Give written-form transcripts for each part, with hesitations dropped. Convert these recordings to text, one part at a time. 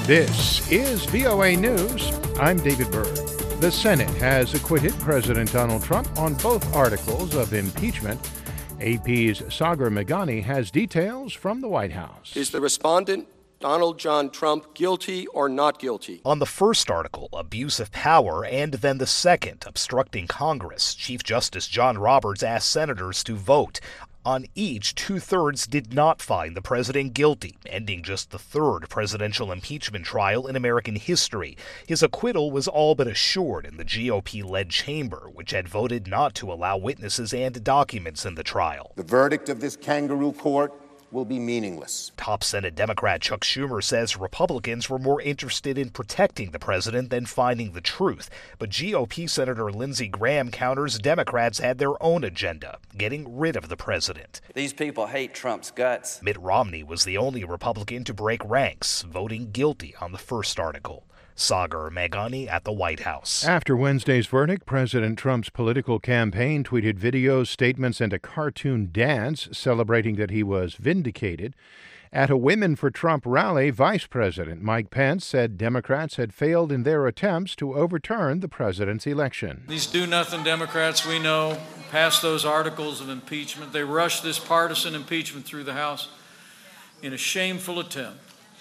This is VOA News. I'm David Byrd. The Senate has acquitted President Donald Trump on both articles of impeachment. AP's Sagar Meghani has details from the White House. Is the respondent, Donald John Trump, guilty or not guilty? On the first article, abuse of power, and then the second, obstructing Congress, Chief Justice John Roberts asked senators to vote. On each, 2/3 did not find the president guilty, ending just the third presidential impeachment trial in American history. His acquittal was all but assured in the GOP-led chamber, which had voted not to allow witnesses and documents in the trial. The verdict of this kangaroo court will be meaningless. Top Senate Democrat Chuck Schumer says Republicans were more interested in protecting the president than finding the truth. But GOP Senator Lindsey Graham counters Democrats had their own agenda, getting rid of the president. These people hate Trump's guts. Mitt Romney was the only Republican to break ranks, voting guilty on the first article. Sagar Meghani at the White House. After Wednesday's verdict, President Trump's political campaign tweeted videos, statements, and a cartoon dance celebrating that he was vindicated. At a Women for Trump rally, Vice President Mike Pence said Democrats had failed in their attempts to overturn the president's election. These do-nothing Democrats, we know, passed those articles of impeachment. They rushed this partisan impeachment through the House in a shameful attempt,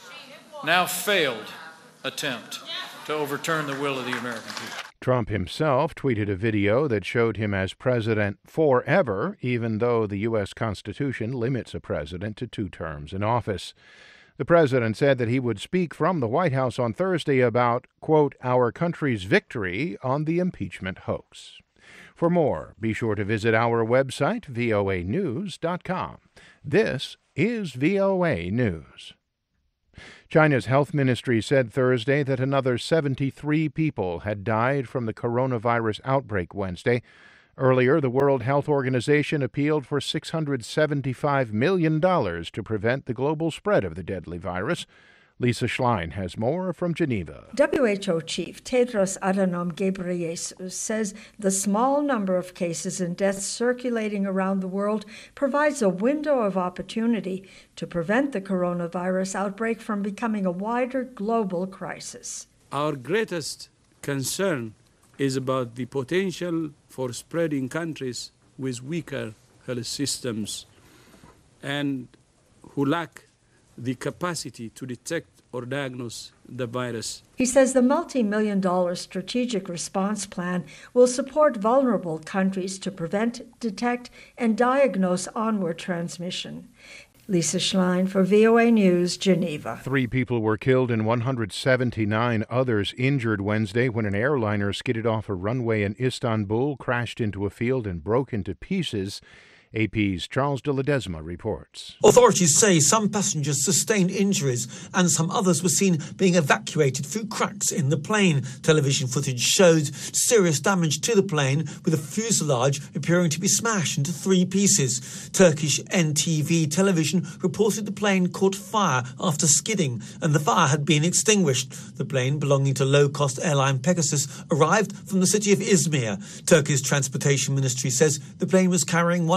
now failed attempt to overturn the will of the American people. Trump himself tweeted a video that showed him as president forever, even though the U.S. Constitution limits a president to 2 terms in office. The president said that he would speak from the White House on Thursday about, quote, our country's victory on the impeachment hoax. For more, be sure to visit our website, voanews.com. This is VOA News. China's health ministry said Thursday that another 73 people had died from the coronavirus outbreak Wednesday. Earlier, the World Health Organization appealed for $675 million to prevent the global spread of the deadly virus. Lisa Schlein has more from Geneva. WHO Chief Tedros Adhanom Ghebreyesus says the small number of cases and deaths circulating around the world provides a window of opportunity to prevent the coronavirus outbreak from becoming a wider global crisis. Our greatest concern is about the potential for spreading countries with weaker health systems and who lack the capacity to detect or diagnose the virus. He says the multi-million-dollar strategic response plan will support vulnerable countries to prevent, detect, and diagnose onward transmission. Lisa Schlein for VOA News, Geneva. 3 people were killed and 179 others injured Wednesday when an airliner skidded off a runway in Istanbul, crashed into a field, and broke into pieces. AP's Charles de Ledesma reports. Authorities say some passengers sustained injuries and some others were seen being evacuated through cracks in the plane. Television footage showed serious damage to the plane, with the fuselage appearing to be smashed into 3 pieces. Turkish NTV television reported the plane caught fire after skidding and the fire had been extinguished. The plane, belonging to low-cost airline Pegasus, arrived from the city of Izmir. Turkey's transportation ministry says the plane was carrying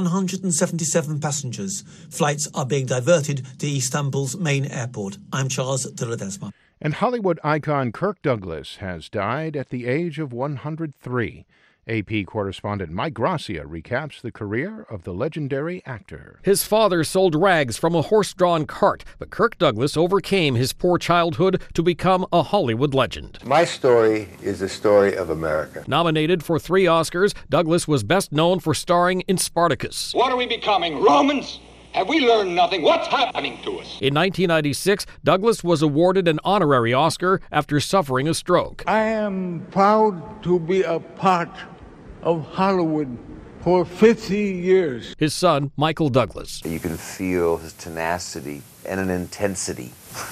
177 passengers. Flights are being diverted to Istanbul's main airport. I'm Charles de Ledesma. And Hollywood icon Kirk Douglas has died at the age of 103. AP correspondent Mike Gracia recaps the career of the legendary actor. His father sold rags from a horse-drawn cart, but Kirk Douglas overcame his poor childhood to become a Hollywood legend. My story is the story of America. Nominated for 3 Oscars, Douglas was best known for starring in Spartacus. What are we becoming, Romans? Have we learned nothing? What's happening to us? In 1996, Douglas was awarded an honorary Oscar after suffering a stroke. I am proud to be a part of Hollywood for 50 years. His son, Michael Douglas. You can feel his tenacity and an intensity.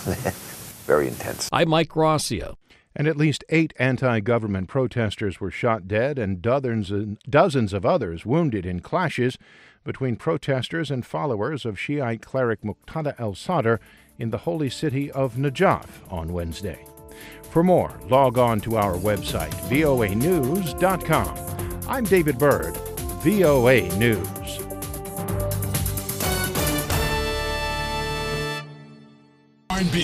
Very intense. I'm Mike Gracia. And at least 8 anti-government protesters were shot dead and dozens of others wounded in clashes between protesters and followers of Shiite cleric Muqtada al-Sadr in the holy city of Najaf on Wednesday. For more, log on to our website, voanews.com. I'm David Byrd, VOA News. R&B,